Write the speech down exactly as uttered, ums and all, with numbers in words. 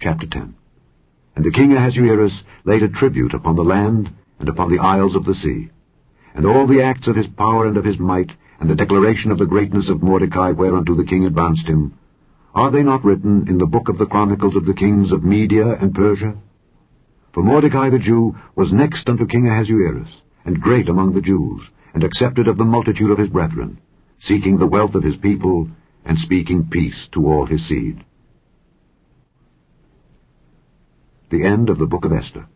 Chapter ten. And the king Ahasuerus laid a tribute upon the land and upon the isles of the sea. And all the acts of his power and of his might, and the declaration of the greatness of Mordecai whereunto the king advanced him, are they not written in the book of the chronicles of the kings of Media and Persia? For Mordecai the Jew was next unto King Ahasuerus, and great among the Jews, and accepted of the multitude of his brethren, seeking the wealth of his people, and speaking peace to all his seed. The end of the Book of Esther.